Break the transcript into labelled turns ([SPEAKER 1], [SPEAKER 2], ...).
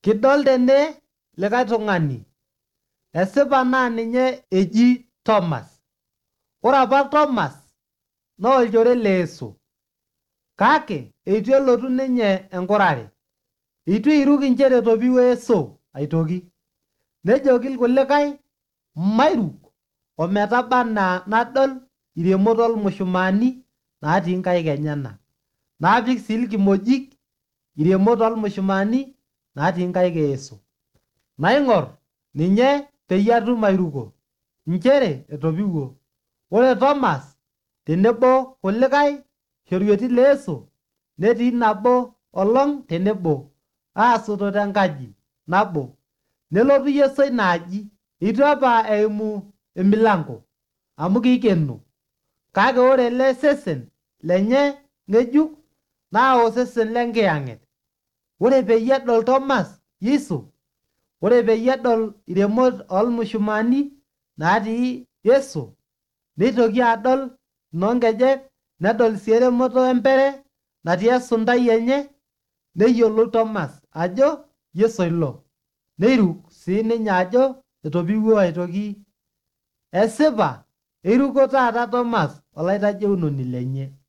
[SPEAKER 1] Kidol tene likae tung'ani. Esipa naa ninye eji Thomas. Ore apa Thomas naa olchore le Yesu. Kake eitu elotu ninye enkurare. Eitu eiruk inchere etopiwuo Yesu aitoki. Nejoki irkulikae mairuk ometaba anaa nadol iremot ormushumaani natii nkaik enyenak. Naapik sii irkimojik iremot ormushumaani natii nkaik e Yesu. Naing'or ninye peyie atum airuko inchere etopiwuo. Ore Thomas tenebo kulikae shorioiti le Yesu netii nabo olong tenebo aasoto tenkaji nabo. Nelotu Yesu ina aji, eitu apa eimu emilango amu keikeno. Kake ore ele sesen lenye ng'ejuk naa osesen lenkiyang'et. Ore peyie edol Thomas Yesu, ore peyie edol iremot ormushumaani natii Yesu, neitoki adol inonkejek, nedol sii eremoto empere natii esuntai enye, neyiolou Thomas ajo Yesu ilo. Neiruk sii ninye ajo etopiwuo aitoki. Esipa eiruko taata Thomas olaitajeunoni lenye.